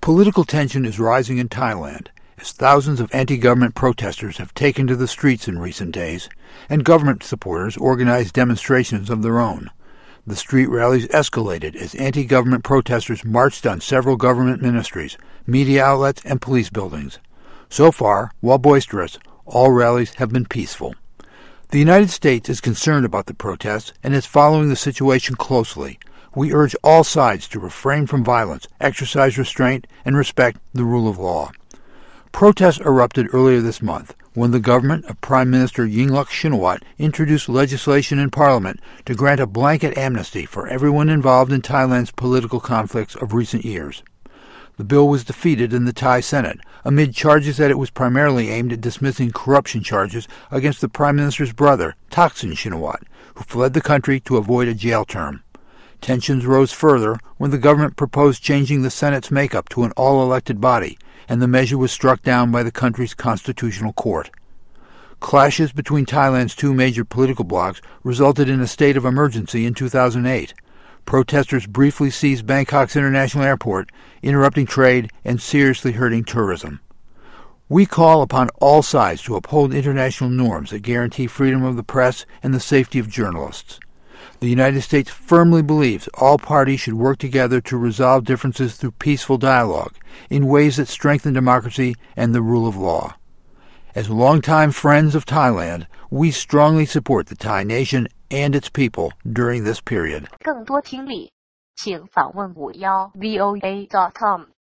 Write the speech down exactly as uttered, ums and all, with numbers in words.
Political tension is rising in Thailand as thousands of anti-government protesters have taken to the streets in recent days, and government supporters organize demonstrations of their own. The street rallies escalated as anti-government protesters marched on several government ministries, media outlets, and police buildings. So far, while boisterous, all rallies have been peaceful. The United States is concerned about the protests and is following the situation closely. We urge all sides to refrain from violence, exercise restraint, and respect the rule of law. Protests erupted earlier this month when the government of Prime Minister Yingluck Shinawatra introduced legislation in Parliament to grant a blanket amnesty for everyone involved in Thailand's political conflicts of recent years. The bill was defeated in the Thai Senate amid charges that it was primarily aimed at dismissing corruption charges against the Prime Minister's brother, Thaksin Shinawatra, who fled the country to avoid a jail term. Tensions rose further when the government proposed changing the Senate's makeup to an all-elected body, and the measure was struck down by the country's constitutional court. Clashes between Thailand's two major political blocs resulted in a state of emergency in two thousand eight. Protesters briefly seized Bangkok's international airport, interrupting trade and seriously hurting tourism. We call upon all sides to uphold international norms that guarantee freedom of the press and the safety of journalists. The United States firmly believes all parties should work together to resolve differences through peaceful dialogue in ways that strengthen democracy and the rule of law. As longtime friends of Thailand, we strongly support the Thai nation and its people during this period. 更多听力，请访问五幺 V O A dot com。